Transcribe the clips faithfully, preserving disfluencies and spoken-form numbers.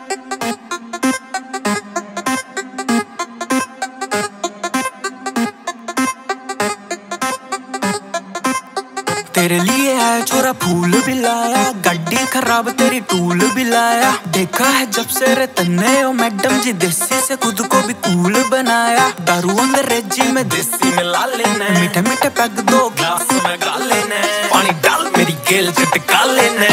तेरे लिए है छोरा फूल भी लाया, गड्डी खराब तेरी टूल भी लाया। देखा है जब से रे तन्ने ओ मैडम जी, देसी से खुद को भी कूल बनाया। दारू अंग्रेजी में देसी में ला लेने, मीठे मीठे पैग दो ग्लास में गा लेने। पानी डाल मेरी गेल चटका लेने।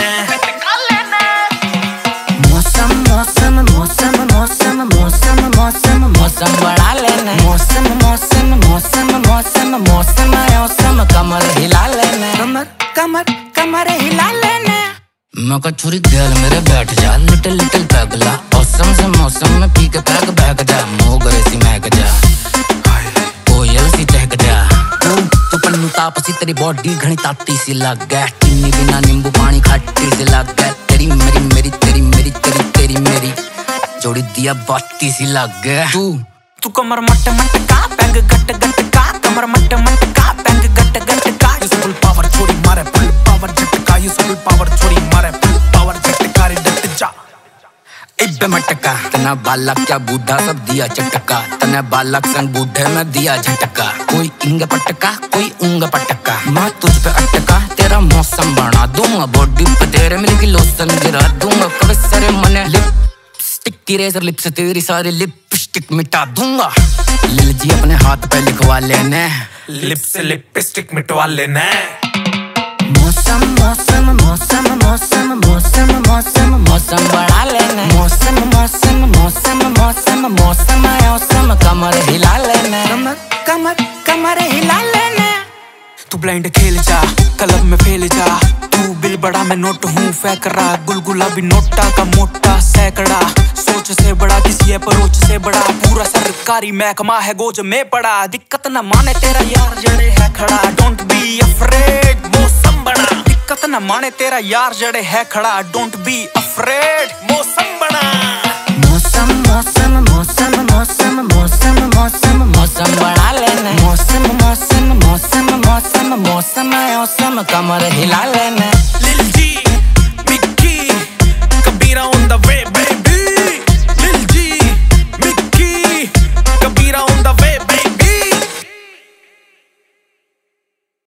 मौसम मौसम मौसम मौसम मौसम मौसम मौसम बढ़ा लेने। मौसम मौसम मौसम मौसम मौसम मौसम कमर हिला लेने। कमर कमर कमर हिला लेने। मैं कहा छुरी गैल मेरे बैठ जा, लिटिल लिटिल पैगला। मौसम से मौसम में पी के पैग बहक जा, मोगरे सी महक जा, कोयल सी चहक जा। तू पन्नू तापसी तेरी बॉडी घनी ताती सी लग गया, चीनी बिना नींबू पानी खट्टी सी लग गया। तेरी मेरी मेरी तेरी मेरी तेरी तेरी मेरी जोड़ी दिया बाती सी लग गया। तू तू कमर मट मट का पैग गट गट का, कमर मट मट का पैग गट गट का। ये फुल पावर छोड़ी मारे फुल पावर झटका, ये फुल पावर छोड़ी मारे फुल पावर झटका रे डट जा। इब्बे मटका तना बालक क्या बूढ़ा सब दिया चटका, तना बालक संग बूढ़े में दिया झटका। कोई इंग पटका कोई उंग पटका, मैं तुझ पे अटका तेरा मौसम बना दूंगा। बॉडी पे तेरे मिलके लोशन गिरा दूंगा। कब सारे मने लिपस्टिक की रेजर लिप्स तेरी सारी लिपस्टिक मिटा दूंगा। लिल जी अपने हाथ पे लिखवा लेने, लिप से लिपस्टिक मिटवा लेने। मौसम मौसम मौसम मौसम मौसम मौसम मौसम बढ़ा लेने। मौसम मौसम मौसम मौसम मौसम मौसम कमर हिला लेने। कमर कमर कमर हिला लेने। तू ब्लाइंड खेल जा क्लब में फेल जा, तू बिल बड़ा मैं नोट हूँ फैकरा। गुलगुला भी नोटा का मोटा सैकड़ा, सोच से बड़ा किसी अप्रोच से बड़ा। पूरा सरकारी महकमा है गोज में पड़ा, दिक्कत न माने तेरा यार जड़े है खड़ा। डोंट बी अफ्रेड मौसम बड़ा, दिक्कत न माने तेरा यार जड़े है खड़ा। Don't be afraid